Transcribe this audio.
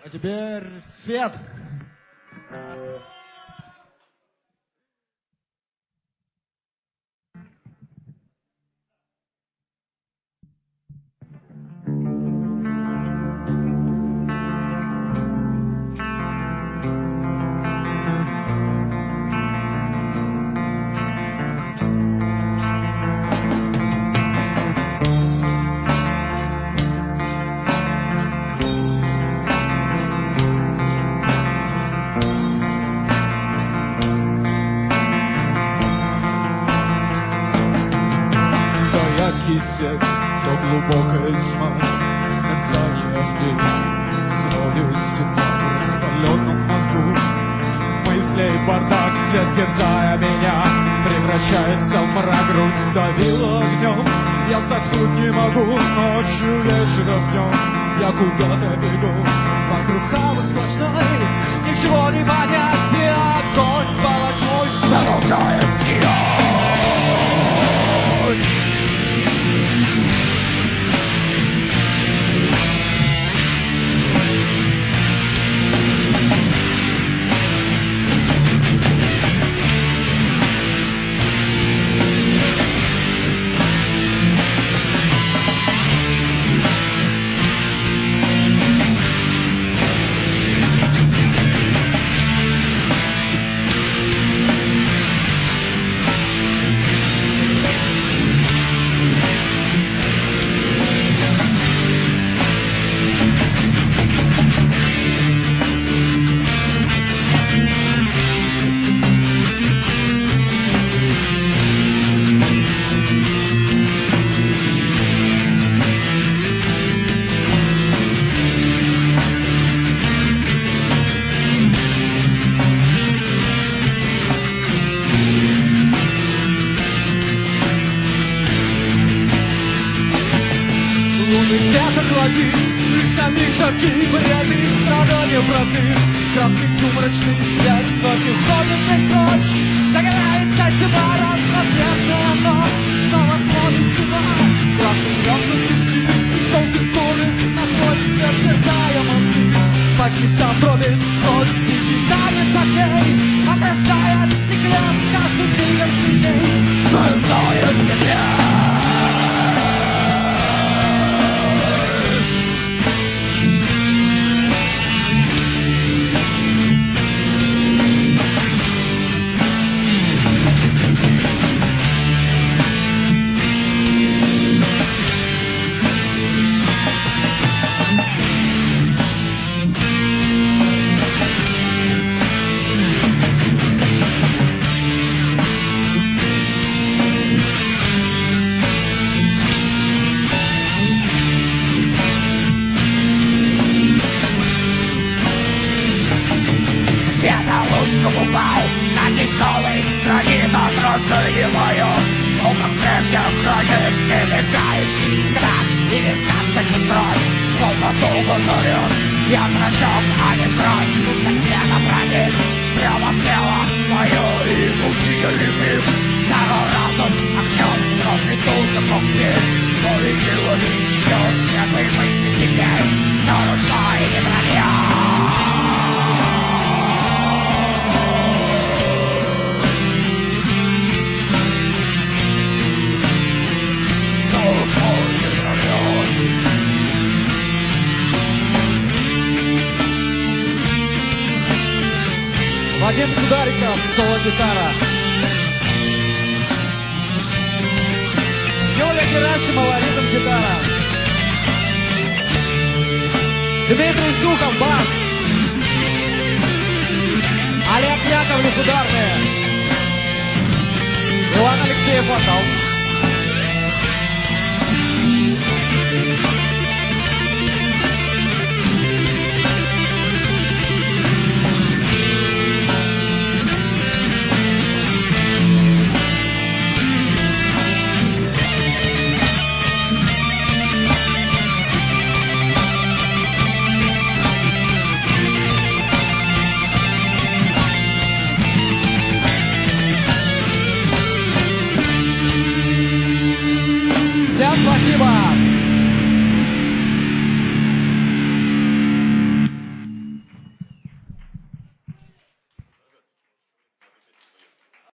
А теперь свет. Кисет, то глубокая тьма, мерцание огней, сводит зима в распаленном мозгу. Мыслей бардак, свет терзая меня, превращается в мрак, грудь сдавила огнем. Я заснуть не могу, ночью вечером днем я куда-то бегу. Вокруг хаос сплошной, ничего не понять, и огонь полосой продолжает сиять. Лишь на миг шаги, вредные страдания браты. Красный сумрачный свет, вновь уходит ночь. Загорается тьма, разноцветная ночь. Снова смотрит тьма, красный лёжный пески. Желтый горы, на свой цвет сверкая мозги. Почти сам пробит, злости и танец огней. Отражает стеклом каждый миг сильней. Живное меня. Упал на тяжелый гранит, отражение мое. О, как прежде хранит немигающий страх. И векам кровь, словно долго зовет. Я зрачок, а не кровь, нужно где-то пронять. Прямо в тело мое и мучительный миг. Старый разум огнем кровный душу муксит. Но видела еще светлые мысли теперь. Что нужно и не броня. Вадим Судариков, соло-гитара. Юля Герасимова, ритм-гитара. Дмитрий Шухов, бас. Олег Яковлев, ударные. Иван Алексеев, вокал.